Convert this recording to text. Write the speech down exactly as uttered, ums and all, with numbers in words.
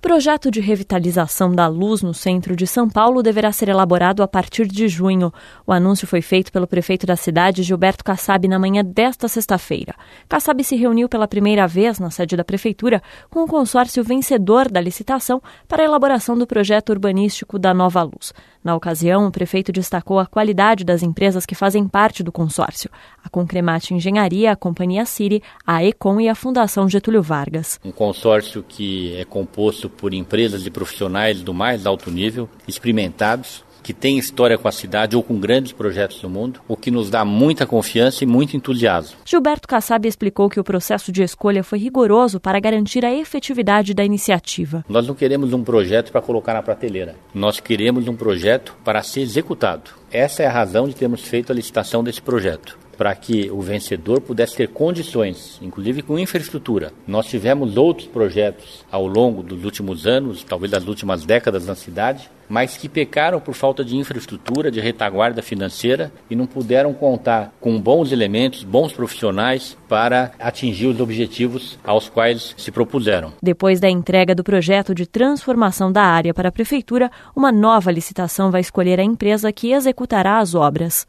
projeto de revitalização da luz no centro de São Paulo deverá ser elaborado a partir de junho. O anúncio foi feito pelo prefeito da cidade, Gilberto Kassab, na manhã desta sexta-feira. Kassab se reuniu pela primeira vez na sede da prefeitura com o consórcio vencedor da licitação para a elaboração do projeto urbanístico da Nova Luz. Na ocasião, o prefeito destacou a qualidade das empresas que fazem parte do consórcio: a Concremate Engenharia, a Companhia Ciri, a Econ e a Fundação Getúlio Vargas. Um consórcio que é composto por empresas e profissionais do mais alto nível, experimentados, que têm história com a cidade ou com grandes projetos no mundo, o que nos dá muita confiança e muito entusiasmo. Gilberto Kassab explicou que o processo de escolha foi rigoroso para garantir a efetividade da iniciativa. Nós não queremos um projeto para colocar na prateleira. Nós queremos um projeto para ser executado. Essa é a razão de termos feito a licitação desse projeto, para que o vencedor pudesse ter condições, inclusive com infraestrutura. Nós tivemos outros projetos ao longo dos últimos anos, talvez das últimas décadas na cidade, mas que pecaram por falta de infraestrutura, de retaguarda financeira e não puderam contar com bons elementos, bons profissionais para atingir os objetivos aos quais se propuseram. Depois da entrega do projeto de transformação da área para a prefeitura, uma nova licitação vai escolher a empresa que executará as obras.